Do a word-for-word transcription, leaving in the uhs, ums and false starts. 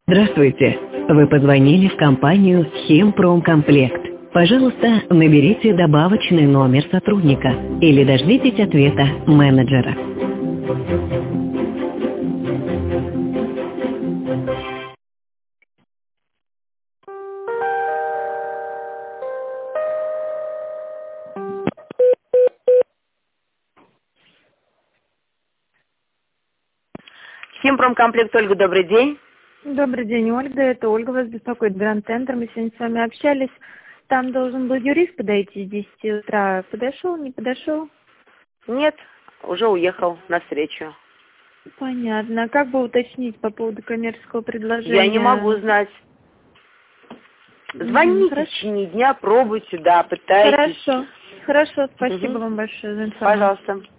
Здравствуйте. Вы позвонили в компанию «Химпромкомплект». Пожалуйста, наберите добавочный номер сотрудника или дождитесь ответа менеджера. Химпромкомплект, Ольга, добрый день. Добрый день, Ольга. Это Ольга вас беспокоит, Гранд-центр. Мы сегодня с вами общались. Там должен был юрист подойти с десяти утра. Подошел, не подошел? Нет, уже уехал на встречу. Понятно. Как бы уточнить по поводу коммерческого предложения? Я не могу знать. Звоните Хорошо. в течение дня, пробуйте, да, пытайтесь. Хорошо. Хорошо. Спасибо Угу. вам большое за информацию. Пожалуйста.